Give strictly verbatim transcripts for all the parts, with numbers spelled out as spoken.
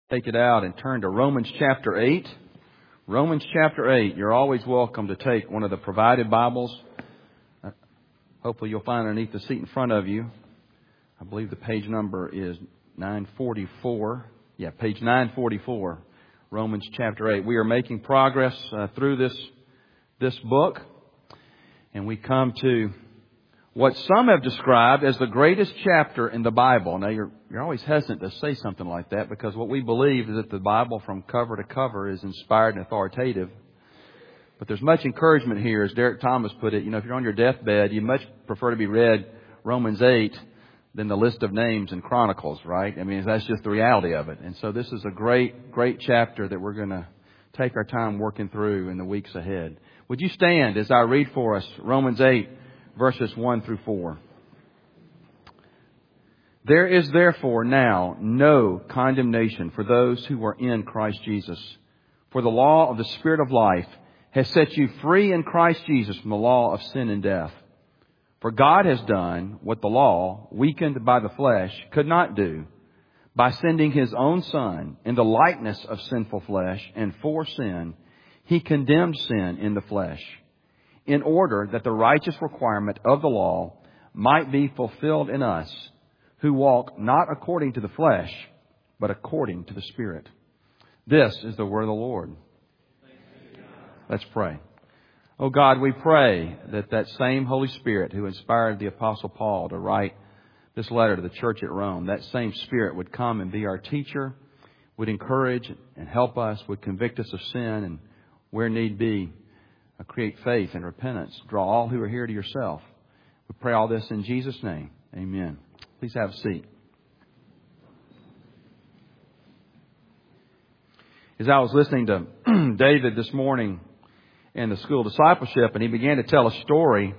Take it out and turn to Romans chapter eight. Romans chapter eight. You're always welcome to take one of the provided Bibles. Hopefully you'll find underneath the seat in front of you. I believe the page number is nine forty-four. Yeah, page nine forty-four. Romans chapter eight. We are making progress uh, through this this book. And we come to what some have described as the greatest chapter in the Bible. Now, you're you're always hesitant to say something like that because what we believe is that the Bible from cover to cover is inspired and authoritative. But there's much encouragement here, as Derek Thomas put it. You know, if you're on your deathbed, you much prefer to be read Romans eight than the list of names in Chronicles, right? I mean, that's just the reality of it. And so this is a great, great chapter that we're going to take our time working through in the weeks ahead. Would you stand as I read for us Romans eight, verses one through four. There is therefore now no condemnation for those who are in Christ Jesus. For the law of the Spirit of life has set you free in Christ Jesus from the law of sin and death. For God has done what the law, weakened by the flesh, could not do, by sending His own Son in the likeness of sinful flesh, and for sin, He condemned sin in the flesh, in order that the righteous requirement of the law might be fulfilled in us, who walk not according to the flesh, but according to the Spirit. This is the word of the Lord. Let's pray. Oh God, we pray that that same Holy Spirit who inspired the Apostle Paul to write this letter to the church at Rome, that same Spirit would come and be our teacher, would encourage and help us, would convict us of sin, and where need be, create faith and repentance. Draw all who are here to yourself. We pray all this in Jesus' name. Amen. Please have a seat. As I was listening to David this morning in the School of Discipleship, and he began to tell a story,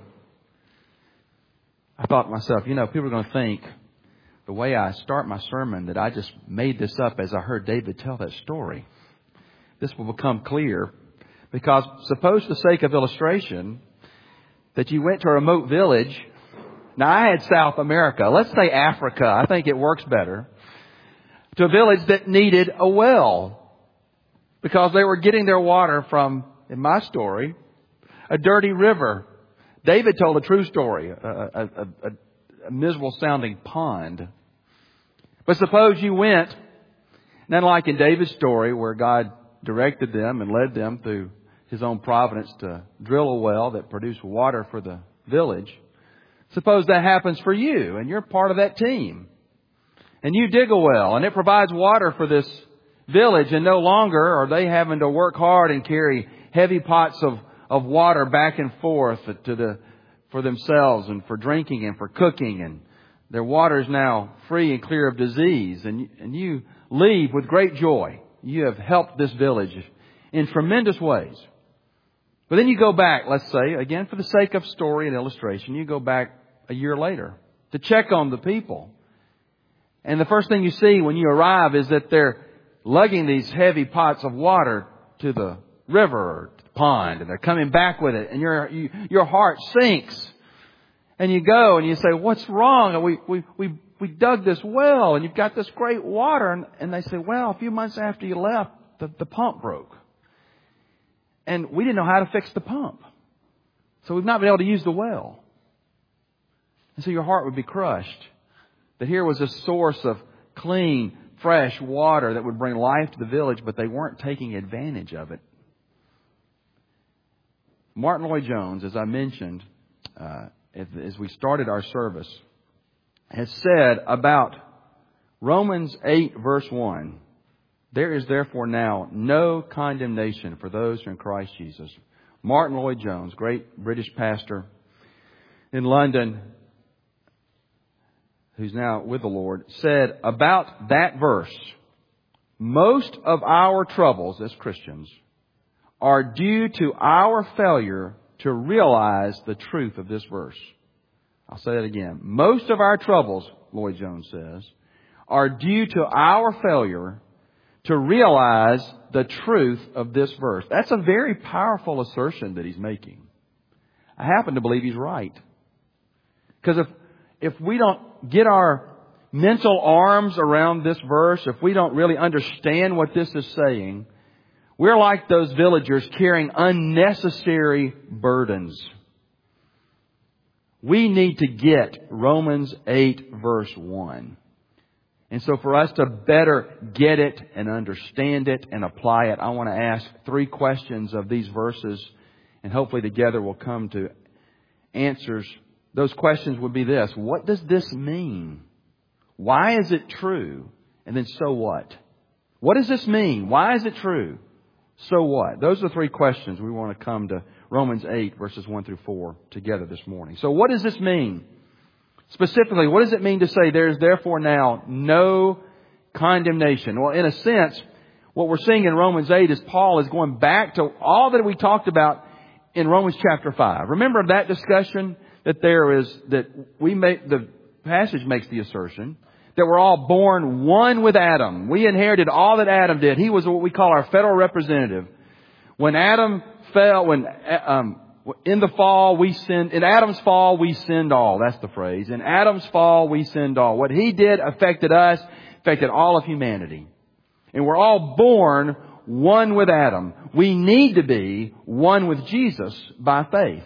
I thought to myself, you know, people are going to think the way I start my sermon that I just made this up as I heard David tell that story. This will become clear. Because suppose for the sake of illustration that you went to a remote village. Now I had South America. Let's say Africa. I think it works better. To a village that needed a well. Because they were getting their water from, in my story, a dirty river. David told a true story. A, a, a, a miserable sounding pond. But suppose you went, and unlike in David's story where God directed them and led them through His own providence to drill a well that produced water for the village. Suppose that happens for you and you're part of that team. And you dig a well and it provides water for this village, and no longer are they having to work hard and carry heavy pots of, of water back and forth to the for themselves and for drinking and for cooking, and their water is now free and clear of disease, and, and you leave with great joy. You have helped this village in tremendous ways. But then you go back, let's say, again, for the sake of story and illustration, you go back a year later to check on the people. And the first thing you see when you arrive is that they're lugging these heavy pots of water to the river or to the pond, and they're coming back with it, and your you, your heart sinks. And you go and you say, what's wrong? We we we we dug this well, and you've got this great water. And, and they say, well, a few months after you left, the, the pump broke. And we didn't know how to fix the pump. So we've not been able to use the well. And so your heart would be crushed. That here was a source of clean, fresh water that would bring life to the village, but they weren't taking advantage of it. Martin Lloyd-Jones, as I mentioned, uh, as we started our service, has said about Romans eight, verse one, there is therefore now no condemnation for those who are in Christ Jesus. Martin Lloyd-Jones, great British pastor in London, who's now with the Lord, said about that verse, most of our troubles as Christians are due to our failure to realize the truth of this verse. I'll say it again. Most of our troubles, Lloyd-Jones says, are due to our failure to realize the truth of this verse. That's a very powerful assertion that he's making. I happen to believe he's right. Because if, if we don't get our mental arms around this verse, if we don't really understand what this is saying, we're like those villagers carrying unnecessary burdens. We need to get Romans eight verse one. And so for us to better get it and understand it and apply it, I want to ask three questions of these verses, and hopefully together we'll come to answers. Those questions would be this: what does this mean? Why is it true? And then so what? What does this mean? Why is it true? So what? Those are the three questions we want to come to Romans eight verses one through four together this morning. So what does this mean? Specifically, what does it mean to say there is therefore now no condemnation? Well, in a sense, what we're seeing in Romans eight is Paul is going back to all that we talked about in Romans chapter five. Remember that discussion that there is, that we make, the passage makes the assertion that we're all born one with Adam. We inherited all that Adam did. He was what we call our federal representative. When Adam fell, when um, in the fall we sinned, in Adam's fall we sinned all. That's the phrase. In Adam's fall we sinned all. What he did affected us, affected all of humanity. And we're all born one with Adam. We need to be one with Jesus by faith.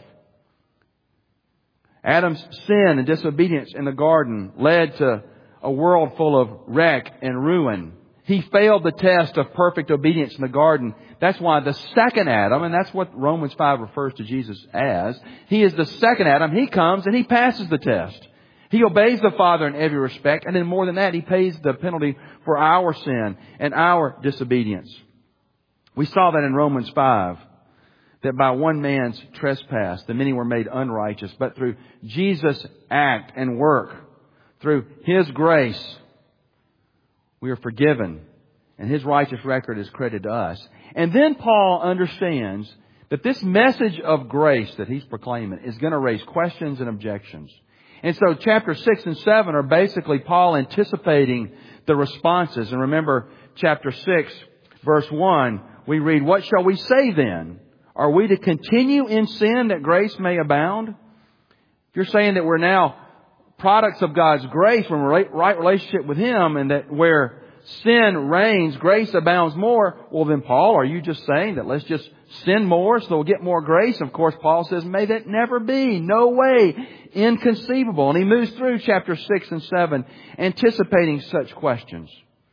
Adam's sin and disobedience in the garden led to a world full of wreck and ruin. He failed the test of perfect obedience in the garden. That's why the second Adam, and that's what Romans five refers to Jesus as, he is the second Adam. He comes and he passes the test. He obeys the Father in every respect. And then more than that, he pays the penalty for our sin and our disobedience. We saw that in Romans five, that by one man's trespass, the many were made unrighteous. But through Jesus' act and work, through His grace, we are forgiven. And His righteous record is credited to us. And then Paul understands that this message of grace that he's proclaiming is going to raise questions and objections. And so chapter six and seven are basically Paul anticipating the responses. And remember, chapter six, verse one, we read, "What shall we say then? Are we to continue in sin that grace may abound?" If you're saying that we're now products of God's grace, when we're in right relationship with Him, and that where sin reigns, grace abounds more, well then, Paul, are you just saying that let's just sin more so we'll get more grace? Of course, Paul says, may that never be. No way. Inconceivable. And he moves through chapter six and seven anticipating such questions.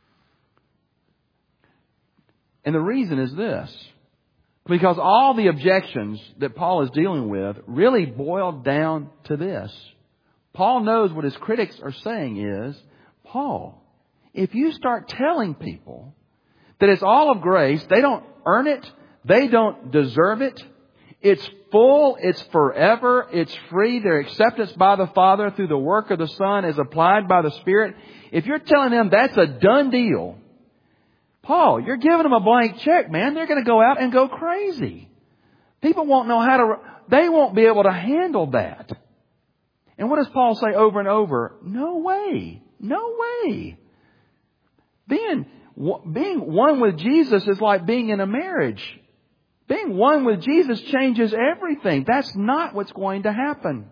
And the reason is this: because all the objections that Paul is dealing with really boil down to this. Paul knows what his critics are saying is, Paul, if you start telling people that it's all of grace, they don't earn it, they don't deserve it, it's full, it's forever, it's free, their acceptance by the Father through the work of the Son is applied by the Spirit. If you're telling them that's a done deal, Paul, you're giving them a blank check, man. They're going to go out and go crazy. People won't know how to, they won't be able to handle that. And what does Paul say over and over? No way. No way. Being, being one with Jesus is like being in a marriage. Being one with Jesus changes everything. That's not what's going to happen.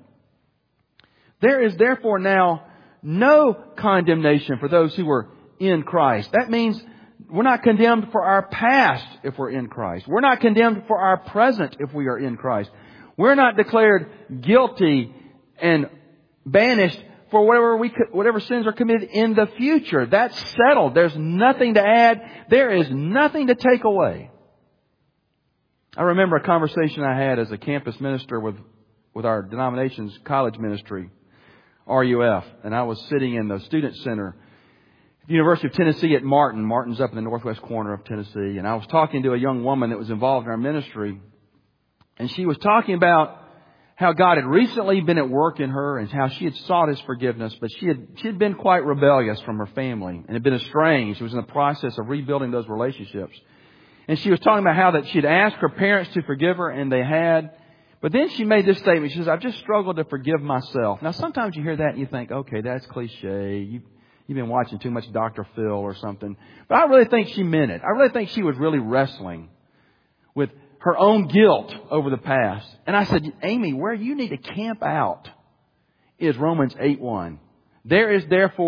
There is therefore now no condemnation for those who are in Christ. That means we're not condemned for our past if we're in Christ. We're not condemned for our present if we are in Christ. We're not declared guilty and banished for whatever we whatever sins are committed in the future. That's settled. There's nothing to add. There is nothing to take away. I remember a conversation I had as a campus minister with, with our denomination's college ministry, R U F. And I was sitting in the student center at the University of Tennessee at Martin. Martin's up in the northwest corner of Tennessee. And I was talking to a young woman that was involved in our ministry. And she was talking about how God had recently been at work in her and how she had sought His forgiveness, but she had she had been quite rebellious from her family and had been estranged. She was in the process of rebuilding those relationships. And she was talking about how that she had asked her parents to forgive her, and they had. But then she made this statement. She says, I've just struggled to forgive myself. Now, sometimes you hear that and you think, okay, that's cliche. You, you've been watching too much Doctor Phil or something. But I really think she meant it. I really think she was really wrestling with her own guilt over the past. And I said, Amy, where you need to camp out is Romans eight one. There is therefore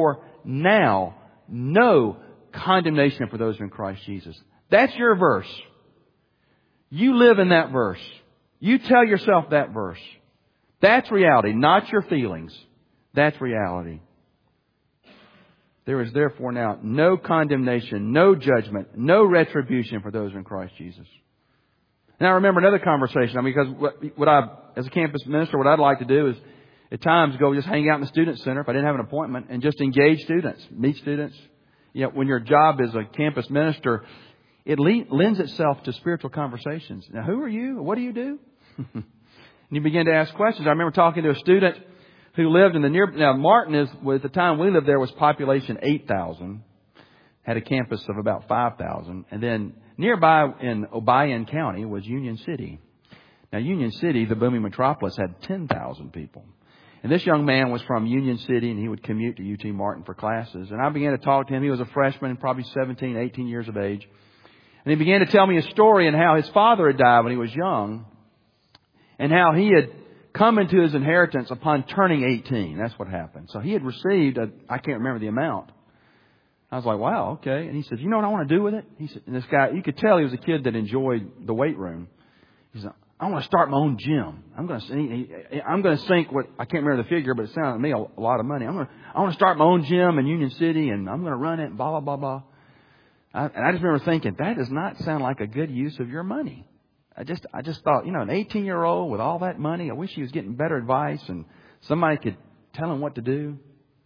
now no condemnation for those who are in Christ Jesus. That's your verse. You live in that verse. You tell yourself that verse. That's reality, not your feelings. That's reality. There is therefore now no condemnation, no judgment, no retribution for those who are in Christ Jesus. And I remember another conversation. I mean, because what, what I, as a campus minister, what I'd like to do is at times go just hang out in the student center if I didn't have an appointment and just engage students, meet students. You know, when your job as a campus minister, it le- lends itself to spiritual conversations. Now, who are you? What do you do? And you begin to ask questions. I remember talking to a student who lived in the near... Now, Martin is, well, at the time we lived there, was population eight thousand. Had a campus of about five thousand. And then nearby in Obion County was Union City. Now, Union City, the booming metropolis, had ten thousand people. And this young man was from Union City, and he would commute to U T Martin for classes. And I began to talk to him. He was a freshman, probably seventeen, eighteen years of age. And he began to tell me a story and how his father had died when he was young, and how he had come into his inheritance upon turning eighteen. That's what happened. So he had received, a, I can't remember the amount. I was like, wow, okay. And he said, you know what I want to do with it? He said, and this guy, you could tell he was a kid that enjoyed the weight room. He said, I want to start my own gym. I'm going to, I'm going to sink what, I can't remember the figure, but it sounded to me a lot of money. I'm going to, I want to start my own gym in Union City, and I'm going to run it, and blah, blah, blah, blah. I, and I just remember thinking, that does not sound like a good use of your money. I just, I just thought, you know, an eighteen year old with all that money, I wish he was getting better advice and somebody could tell him what to do.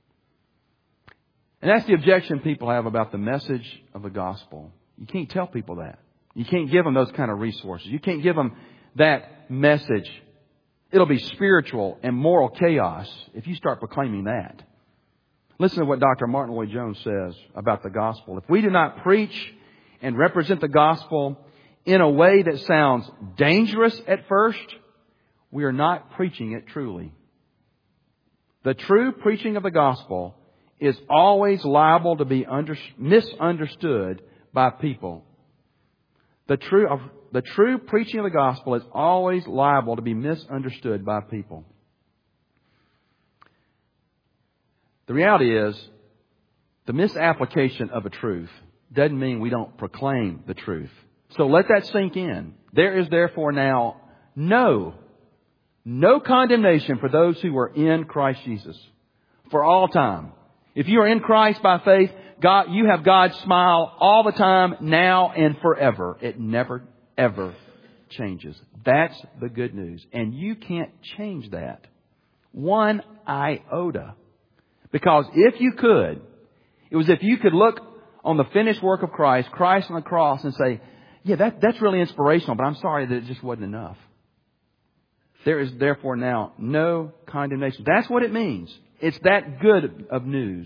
And that's the objection people have about the message of the gospel. You can't tell people that. You can't give them those kind of resources. You can't give them that message. It'll be spiritual and moral chaos if you start proclaiming that. Listen to what Doctor Martin Lloyd-Jones says about the gospel. If we do not preach and represent the gospel in a way that sounds dangerous at first, we are not preaching it truly. The true preaching of the gospel is always liable to be under, misunderstood by people. The true, the true preaching of the gospel is always liable to be misunderstood by people. The reality is, the misapplication of a truth doesn't mean we don't proclaim the truth. So let that sink in. There is therefore now no, no condemnation for those who are in Christ Jesus for all time. If you are in Christ by faith, God, you have God's smile all the time, now and forever. It never, ever changes. That's the good news. And you can't change that one iota. Because if you could, it was if you could look on the finished work of Christ, Christ on the cross, and say, yeah, that, that's really inspirational, but I'm sorry that it just wasn't enough. There is therefore now no condemnation. That's what it means. It's that good of news.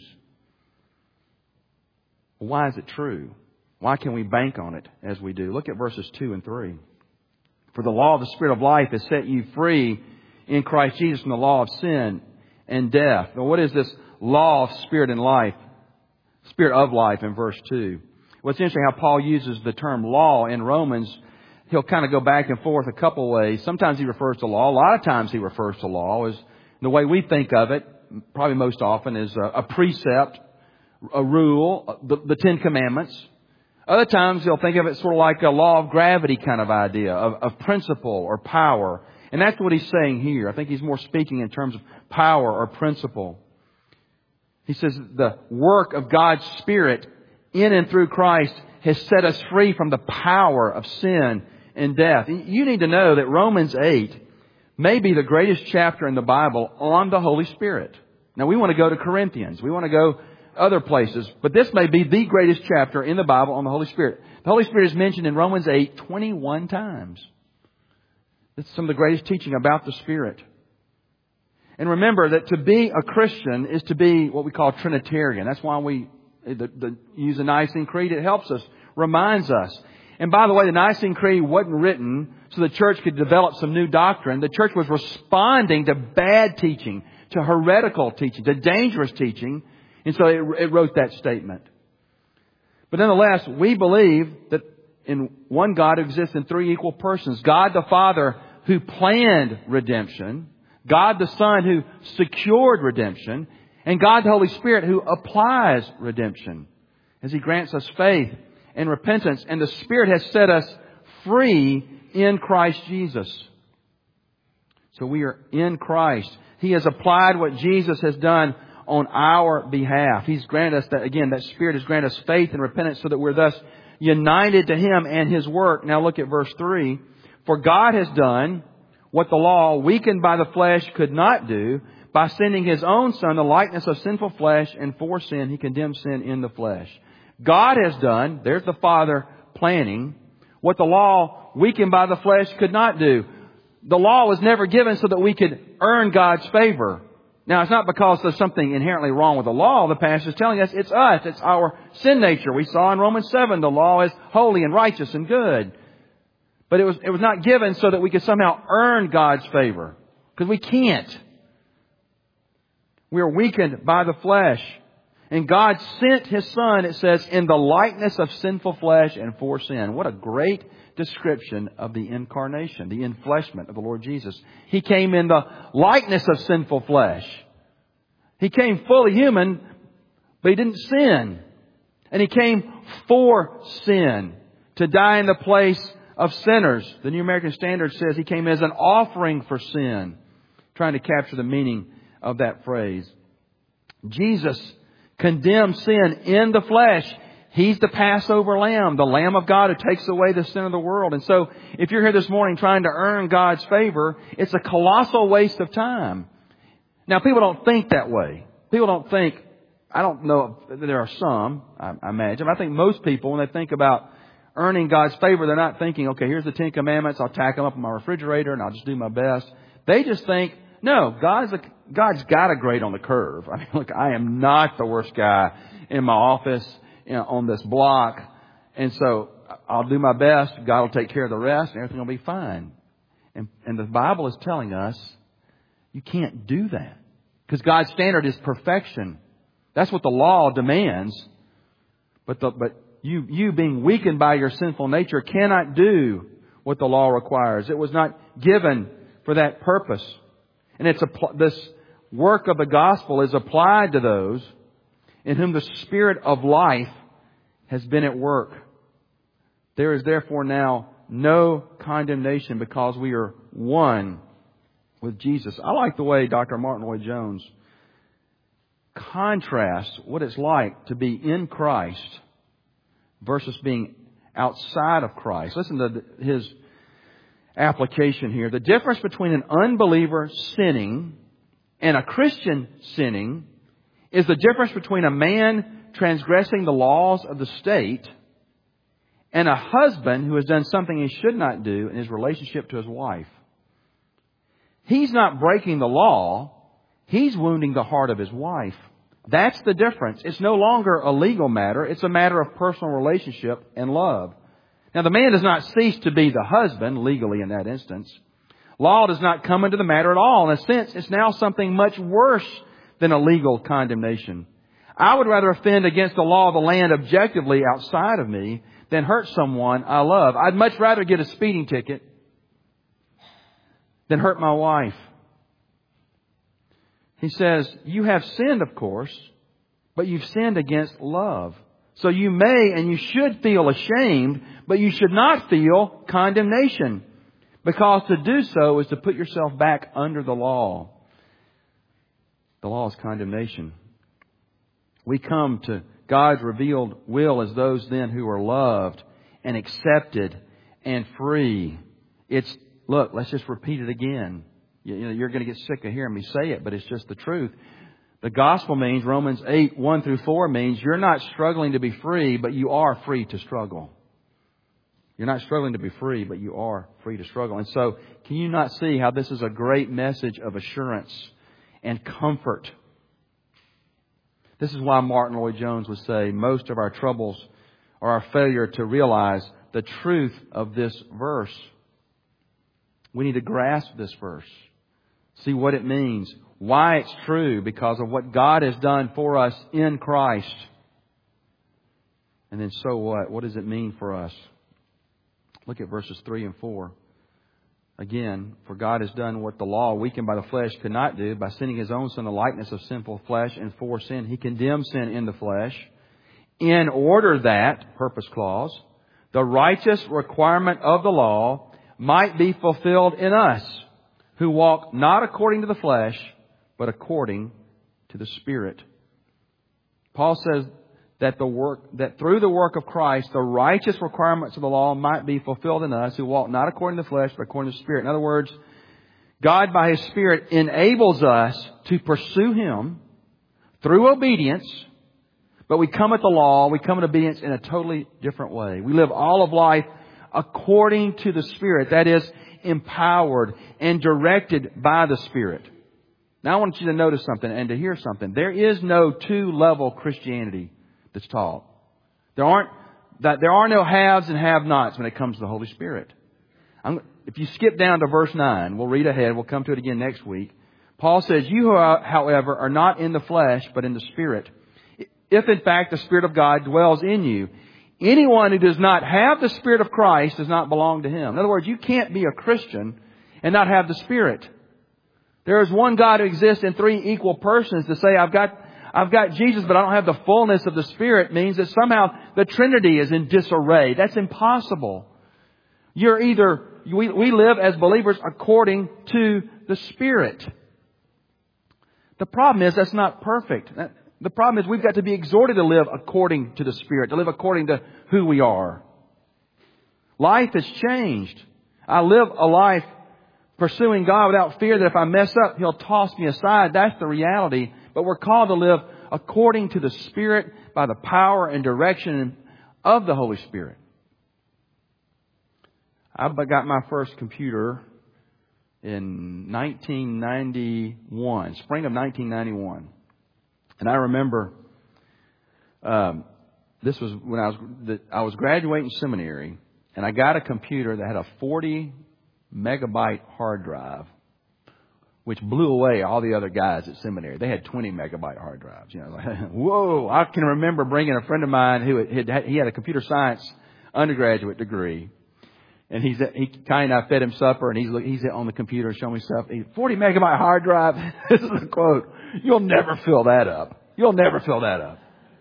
Why is it true? Why can we bank on it as we do? Look at verses two and three. For the law of the Spirit of life has set you free in Christ Jesus from the law of sin and death. Now, what is this law of Spirit and life? Spirit of life in verse two. Well, it's interesting how Paul uses the term law in Romans. He'll kind of go back and forth a couple ways. Sometimes he refers to law. A lot of times he refers to law as the way we think of it, probably most often, is a, a precept, a rule, the, the Ten Commandments. Other times he'll think of it sort of like a law of gravity kind of idea, of, of principle or power. And that's what he's saying here. I think he's more speaking in terms of power or principle. He says the work of God's Spirit in and through Christ has set us free from the power of sin and death. You need to know that Romans eight may be the greatest chapter in the Bible on the Holy Spirit. Now, we want to go to Corinthians. We want to go other places. But this may be the greatest chapter in the Bible on the Holy Spirit. The Holy Spirit is mentioned in Romans eight twenty-one times. It's some of the greatest teaching about the Spirit. And remember that to be a Christian is to be what we call Trinitarian. That's why we the, the, use the Nicene Creed. It helps us, reminds us. And by the way, the Nicene Creed wasn't written so the church could develop some new doctrine. The church was responding to bad teaching, to heretical teaching, to dangerous teaching. And so it, it wrote that statement. But nonetheless, we believe that in one God who exists in three equal persons. God the Father who planned redemption. God the Son who secured redemption. And God the Holy Spirit who applies redemption as He grants us faith and repentance. And the Spirit has set us free in Christ Jesus. So we are in Christ. He has applied what Jesus has done on our behalf. He's granted us that, again, that Spirit has granted us faith and repentance so that we're thus united to Him and His work. Now look at verse three. For God has done what the law, weakened by the flesh, could not do. By sending His own Son, the likeness of sinful flesh, and for sin, He condemned sin in the flesh. God has done, there's the Father planning, what the law, weakened by the flesh, could not do. The law was never given so that we could earn God's favor. Now, it's not because there's something inherently wrong with the law. The passage is telling us it's us. It's our sin nature. We saw in Romans seven, the law is holy and righteous and good. But it was, it was not given so that we could somehow earn God's favor. Because we can't. We are weakened by the flesh. And God sent His Son, it says, in the likeness of sinful flesh and for sin. What a great description of the incarnation, the enfleshment of the Lord Jesus. He came in the likeness of sinful flesh. He came fully human, but He didn't sin. And He came for sin, to die in the place of sinners. The New American Standard says He came as an offering for sin. Trying to capture the meaning of that phrase. Jesus condemned sin in the flesh. He's the Passover Lamb, the Lamb of God who takes away the sin of the world. And so, if you're here this morning trying to earn God's favor, it's a colossal waste of time. Now, people don't think that way. People don't think, I don't know if there are some, I, I imagine. I think most people, when they think about earning God's favor, they're not thinking, okay, here's the Ten Commandments, I'll tack them up in my refrigerator and I'll just do my best. They just think, no, God's a, God's got a grade on the curve. I mean, look, I am not the worst guy in my office, you know, on this block. And so I'll do my best. God will take care of the rest and everything will be fine. And, and the Bible is telling us you can't do that. Because God's standard is perfection. That's what the law demands. But the, but you, you being weakened by your sinful nature cannot do what the law requires. It was not given for that purpose. And it's a, this work of the gospel is applied to those in whom the Spirit of life has been at work. There is therefore now no condemnation because we are one with Jesus. I like the way Doctor Martin Lloyd-Jones contrasts what it's like to be in Christ versus being outside of Christ. Listen to his application here. The difference between an unbeliever sinning and a Christian sinning is the difference between a man transgressing the laws of the state and a husband who has done something he should not do in his relationship to his wife. He's not breaking the law. He's wounding the heart of his wife. That's the difference. It's no longer a legal matter. It's a matter of personal relationship and love. Now, the man does not cease to be the husband, legally in that instance. Law does not come into the matter at all. In a sense, it's now something much worse than a legal condemnation. I would rather offend against the law of the land objectively outside of me than hurt someone I love. I'd much rather get a speeding ticket than hurt my wife. He says, you have sinned, of course, but you've sinned against love. So you may and you should feel ashamed, but you should not feel condemnation. Because to do so is to put yourself back under the law. The law is condemnation. We come to God's revealed will as those then who are loved and accepted and free. It's, look, let's just repeat it again. You, you know, you're going to get sick of hearing me say it, but it's just the truth. The gospel means, Romans eight, one through four means, you're not struggling to be free, but you are free to struggle. You're not struggling to be free, but you are free to struggle. And so, can you not see how this is a great message of assurance and comfort? This is why Martin Lloyd-Jones would say most of our troubles are our failure to realize the truth of this verse. We need to grasp this verse. See what it means. Why it's true. Because of what God has done for us in Christ. And then so what? What does it mean for us? Look at verses three and four. Again, for God has done what the law, weakened by the flesh, could not do. By sending His own Son in the likeness of sinful flesh and for sin, He condemned sin in the flesh, in order that, purpose clause, the righteous requirement of the law might be fulfilled in us, who walk not according to the flesh, but according to the Spirit. Paul says that the work, that through the work of Christ, the righteous requirements of the law might be fulfilled in us, who walk not according to the flesh, but according to the Spirit. In other words, God by His Spirit enables us to pursue Him through obedience, but we come at the law, we come at obedience in a totally different way. We live all of life according to the Spirit. That is, empowered and directed by the Spirit. Now I want you to notice something and to hear something. There is no two-level Christianity that's taught. There aren't that there are no haves and have-nots when it comes to the Holy Spirit. I'm, if you skip down to verse nine, we'll read ahead. We'll come to it again next week. Paul says, "You, however, are not in the flesh, but in the Spirit. If in fact the Spirit of God dwells in you. Anyone who does not have the Spirit of Christ does not belong to Him." In other words, you can't be a Christian and not have the Spirit. There is one God who exists in three equal persons. To say I've got I've got Jesus, but I don't have the fullness of the Spirit means that somehow the Trinity is in disarray. That's impossible. You're either we, we live as believers according to the Spirit. The problem is that's not perfect. The problem is we've got to be exhorted to live according to the Spirit, to live according to who we are. Life has changed. I live a life pursuing God without fear that if I mess up, He'll toss me aside. That's the reality. But we're called to live according to the Spirit by the power and direction of the Holy Spirit. I got my first computer in nineteen ninety-one, spring of nineteen ninety-one. And I remember um, this was when I was I was graduating seminary, and I got a computer that had a forty megabyte hard drive, which blew away all the other guys at seminary. They had twenty megabyte hard drives. You know, like, whoa! I can remember bringing a friend of mine who had, had he had a computer science undergraduate degree, and he's he kind of fed him supper, and he's he's on the computer showing me stuff. He, forty megabyte hard drive. This is a quote. You'll never fill that up. You'll never fill that up.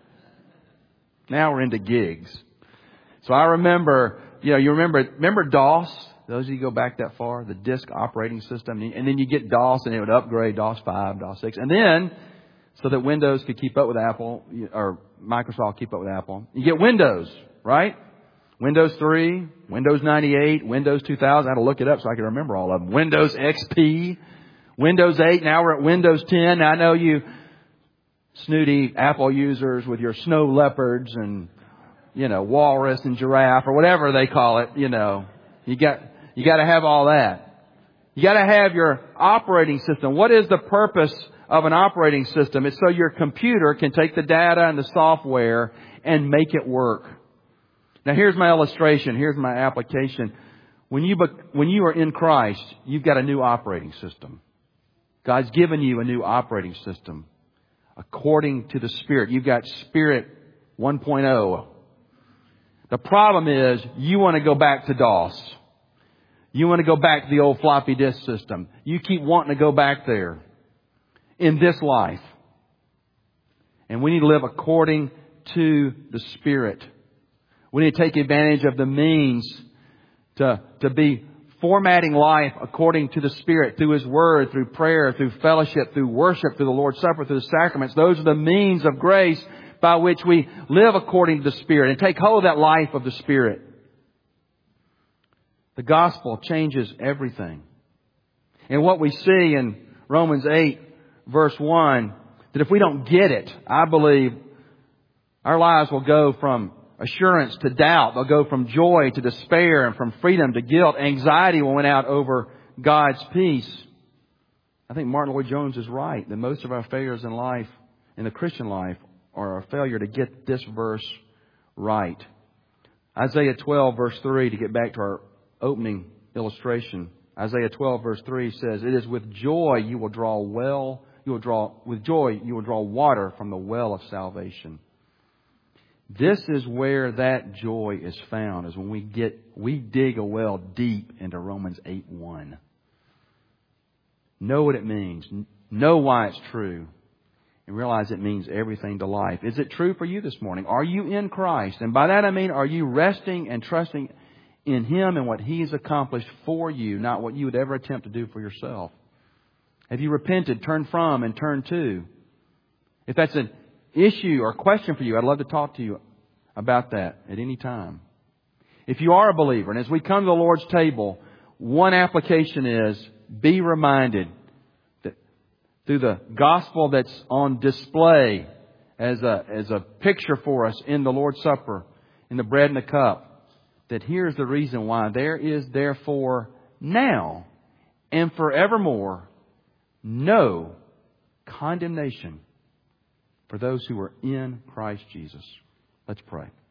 Now we're into gigs. So I remember, you know, you remember, remember DOS? Those of you go back that far, the disk operating system. And then you get DOS and it would upgrade DOS five, DOS six. And then, so that Windows could keep up with Apple, or Microsoft keep up with Apple, you get Windows, right? Windows three, Windows ninety-eight, Windows two thousand. I had to look it up so I could remember all of them. Windows X P. Windows eight, now we're at Windows ten. Now I know you snooty Apple users with your snow leopards and, you know, walrus and giraffe or whatever they call it, you know. You got, you got to have all that. You got to have your operating system. What is the purpose of an operating system? It's so your computer can take the data and the software and make it work. Now here's my illustration. Here's my application. When you, when you are in Christ, you've got a new operating system. God's given you a new operating system according to the Spirit. You've got Spirit one point oh. The problem is you want to go back to DOS. You want to go back to the old floppy disk system. You keep wanting to go back there in this life. And we need to live according to the Spirit. We need to take advantage of the means to, to be formatting life according to the Spirit, through His Word, through prayer, through fellowship, through worship, through the Lord's Supper, through the sacraments. Those are the means of grace by which we live according to the Spirit and take hold of that life of the Spirit. The gospel changes everything. And what we see in Romans eight, verse one, that if we don't get it, I believe our lives will go from assurance to doubt. They'll go from joy to despair, and from freedom to guilt. Anxiety will win out over God's peace. I think Martin Lloyd-Jones is right that most of our failures in life, in the Christian life, are a failure to get this verse right. Isaiah twelve, verse three, to get back to our opening illustration. Isaiah twelve, verse three says, "It is with joy you will draw well, you will draw, with joy you will draw water from the well of salvation." This is where that joy is found, is when we get, we dig a well deep into Romans eight one. Know what it means. Know why it's true. And realize it means everything to life. Is it true for you this morning? Are you in Christ? And by that I mean, are you resting and trusting in Him and what He has accomplished for you, not what you would ever attempt to do for yourself? Have you repented, turned from, and turned to? If that's an issue or question for you, I'd love to talk to you about that at any time. If you are a believer, and as we come to the Lord's table, one application is be reminded that through the gospel that's on display as a, as a picture for us in the Lord's Supper, in the bread and the cup, that here's the reason why. There is therefore now and forevermore no condemnation for those who are in Christ Jesus. Let's pray.